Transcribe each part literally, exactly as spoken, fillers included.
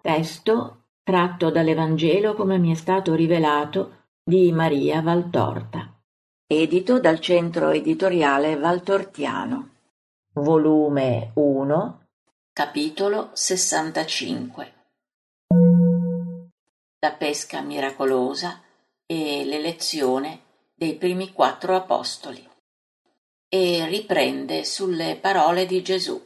Testo tratto dall'Evangelo come mi è stato rivelato di Maria Valtorta. Edito dal Centro Editoriale Valtortiano. Volume uno, capitolo sessantacinque. La pesca miracolosa e l'elezione dei primi quattro apostoli. E riprende sulle parole di Gesù.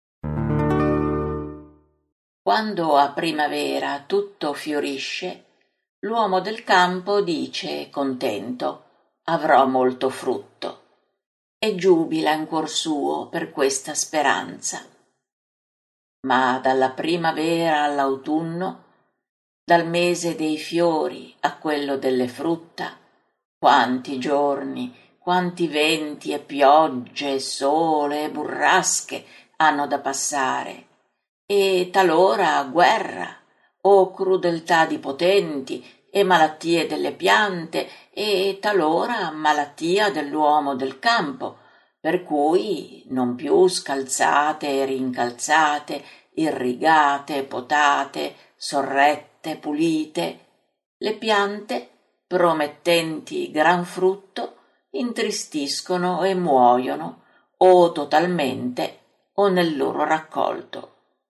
Quando a primavera tutto fiorisce, l'uomo del campo dice contento: avrò molto frutto, e giubila in cuor suo per questa speranza. Ma dalla primavera all'autunno, dal mese dei fiori a quello delle frutta, quanti giorni, quanti venti e piogge e sole e burrasche hanno da passare, e talora guerra o crudeltà di potenti e malattie delle piante e talora malattia dell'uomo del campo, per cui non più scalzate e rincalzate, irrigate, potate, sorrette, pulite, le piante, promettenti gran frutto, intristiscono e muoiono, o totalmente o nel loro raccolto.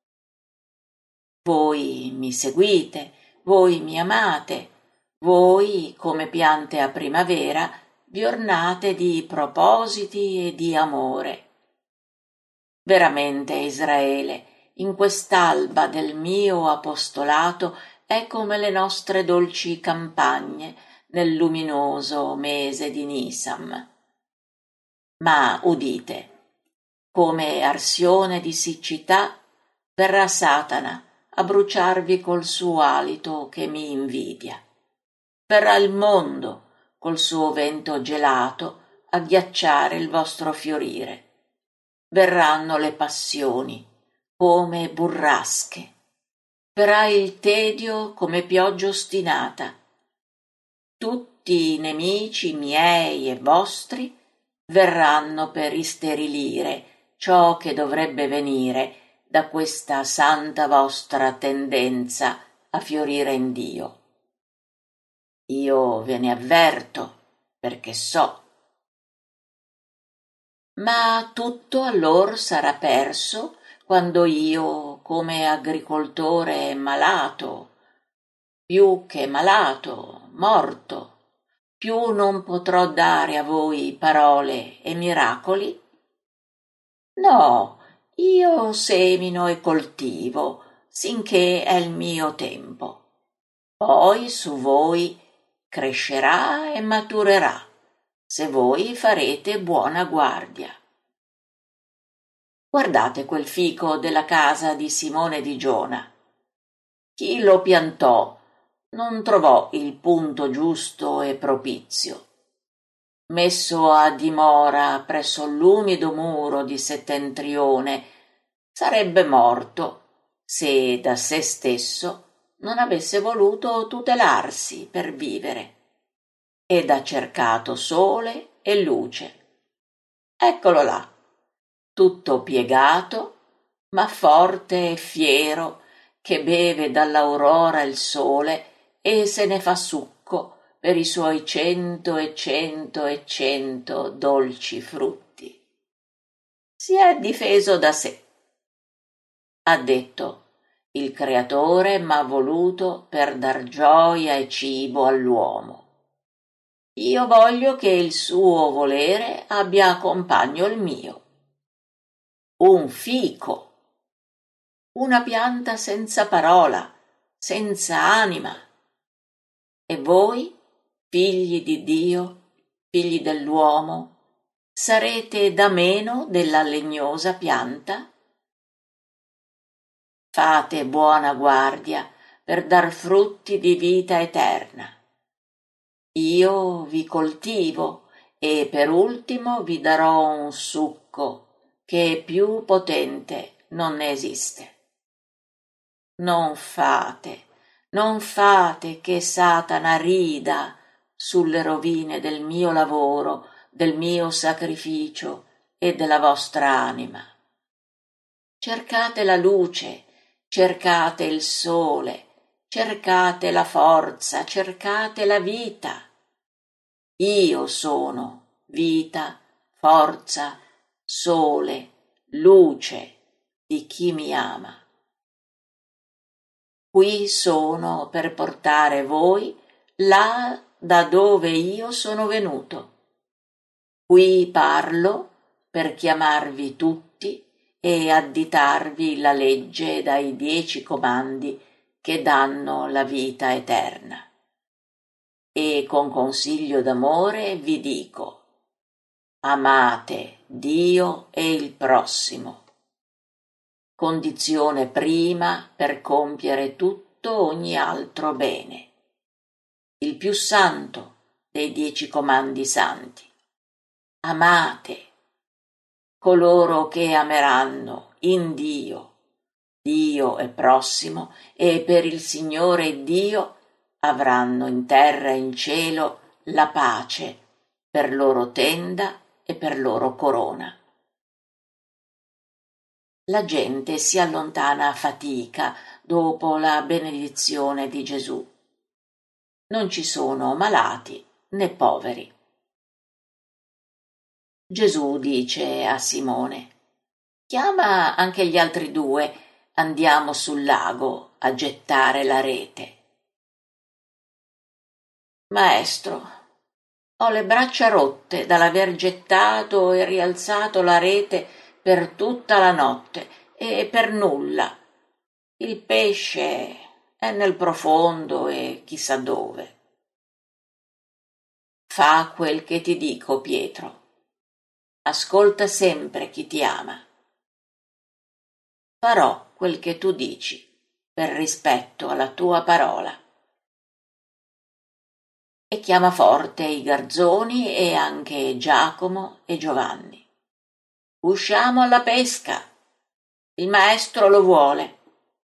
Voi mi seguite, voi mi amate, voi, come piante a primavera, vi ornate di propositi e di amore. Veramente Israele, in quest'alba del mio apostolato, è come le nostre dolci campagne nel luminoso mese di Nisam. Ma udite, come arsione di siccità, verrà Satana a bruciarvi col suo alito che mi invidia. Verrà il mondo col suo vento gelato a ghiacciare il vostro fiorire. Verranno le passioni come burrasche. Verrà il tedio come pioggia ostinata. Tutti i nemici miei e vostri verranno per isterilire ciò che dovrebbe venire da questa santa vostra tendenza a fiorire in Dio. Io ve ne avverto, perché so. Ma tutto allor sarà perso quando io, come agricoltore malato, più che malato, morto, più non potrò dare a voi parole e miracoli? No, io semino e coltivo, sinché è il mio tempo. Poi su voi crescerà e maturerà, se voi farete buona guardia. Guardate quel fico della casa di Simone di Giona. Chi lo piantò non trovò il punto giusto e propizio. Messo a dimora presso l'umido muro di settentrione, sarebbe morto se da se stesso non avesse voluto tutelarsi per vivere, ed ha cercato sole e luce. Eccolo là, tutto piegato, ma forte e fiero, che beve dall'aurora il sole e se ne fa succo per i suoi cento e cento e cento dolci frutti. Si è difeso da sé. Ha detto: il Creatore m'ha voluto per dar gioia e cibo all'uomo. Io voglio che il suo volere abbia compagno il mio. Un fico, una pianta senza parola, senza anima. E voi, figli di Dio, figli dell'uomo, sarete da meno della legnosa pianta? Fate buona guardia per dar frutti di vita eterna. Io vi coltivo e per ultimo vi darò un succo che più potente non ne esiste. Non fate, non fate che Satana rida sulle rovine del mio lavoro, del mio sacrificio e della vostra anima. Cercate la luce, cercate il sole, cercate la forza, cercate la vita. Io sono vita, forza, sole, luce di chi mi ama. Qui sono per portare voi là da dove io sono venuto. Qui parlo per chiamarvi tutti e additarvi la legge dai dieci comandi che danno la vita eterna. E con consiglio d'amore vi dico: amate Dio e il prossimo. Condizione prima per compiere tutto ogni altro bene. Il più santo dei dieci comandi santi. Amate. Coloro che ameranno in Dio, Dio è prossimo, e per il Signore Dio avranno in terra e in cielo la pace per loro tenda e per loro corona. La gente si allontana a fatica dopo la benedizione di Gesù. Non ci sono malati né poveri. Gesù dice a Simone: chiama anche gli altri due, andiamo sul lago a gettare la rete. Maestro, ho le braccia rotte dall'aver gettato e rialzato la rete per tutta la notte e per nulla. Il pesce è nel profondo e chissà dove. Fa quel che ti dico, Pietro. Ascolta sempre chi ti ama. Farò quel che tu dici, per rispetto alla tua parola. E chiama forte i garzoni e anche Giacomo e Giovanni. Usciamo alla pesca, il maestro lo vuole.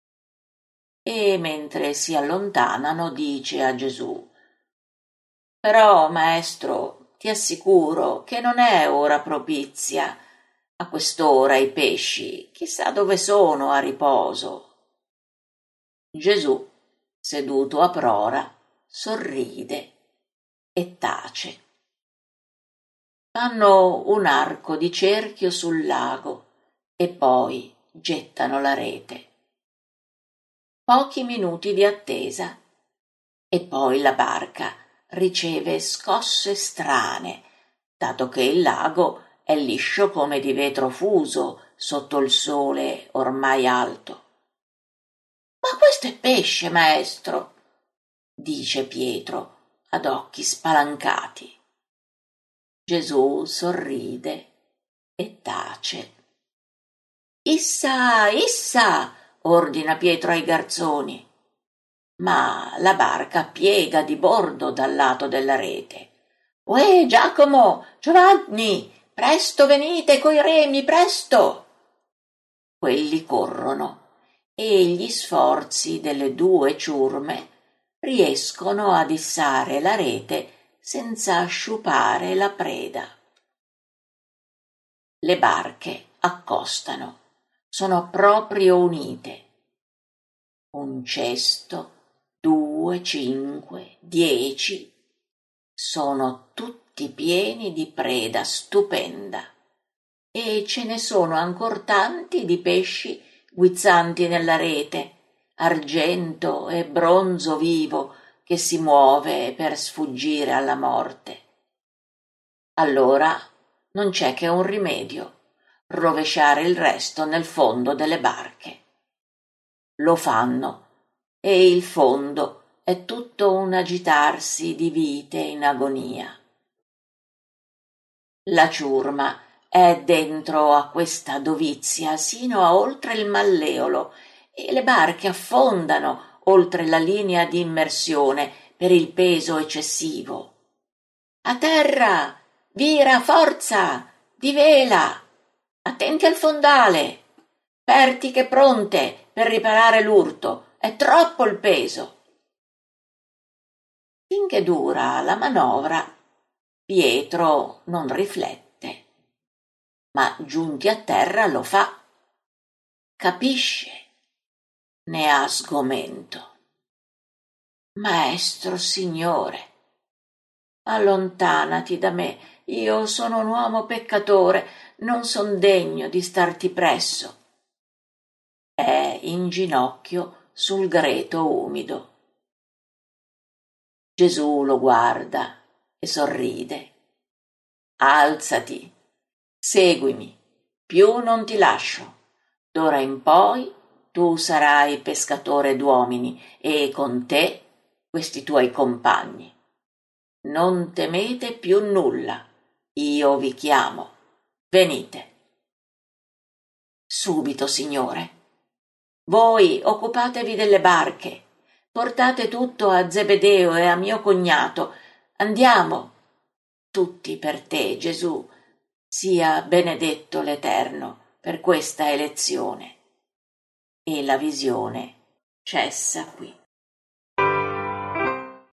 E mentre si allontanano dice a Gesù: però, maestro, ti assicuro che non è ora propizia. A quest'ora i pesci chissà dove sono a riposo. Gesù, seduto a prora, sorride e tace. Fanno un arco di cerchio sul lago e poi gettano la rete. Pochi minuti di attesa e poi la barca riceve scosse strane, dato che il lago è liscio come di vetro fuso sotto il sole ormai alto. Ma questo è pesce, maestro, dice Pietro ad occhi spalancati. Gesù sorride e tace. Issa, issa, ordina Pietro ai garzoni. Ma la barca piega di bordo dal lato della rete. Uè, Giacomo, Giovanni, presto venite coi remi, presto! Quelli corrono e gli sforzi delle due ciurme riescono a issare la rete senza sciupare la preda. Le barche accostano, sono proprio unite. Un cesto, due, cinque, dieci, sono tutti pieni di preda stupenda e ce ne sono ancor tanti di pesci guizzanti nella rete, argento e bronzo vivo che si muove per sfuggire alla morte. Allora non c'è che un rimedio: rovesciare il resto nel fondo delle barche. Lo fanno e il fondo è tutto un agitarsi di vite in agonia. La ciurma è dentro a questa dovizia sino a oltre il malleolo e le barche affondano oltre la linea di immersione per il peso eccessivo. A terra! Vira, forza! Di vela! Attenti al fondale! Pertiche pronte per riparare l'urto, è troppo il peso. Finché dura la manovra, Pietro non riflette, ma giunti a terra lo fa. Capisce. ne ha sgomento. Maestro Signore, allontanati da me, io sono un uomo peccatore, non son degno di starti presso. È in ginocchio sul greto umido. Gesù lo guarda e sorride. Alzati, seguimi, più non ti lascio. D'ora in poi tu sarai pescatore d'uomini e con te questi tuoi compagni. Non temete più nulla, io vi chiamo, venite. Subito, Signore. Voi occupatevi delle barche, portate tutto a Zebedeo e a mio cognato. Andiamo. Tutti per te, Gesù. Sia benedetto l'Eterno per questa elezione. E la visione cessa qui.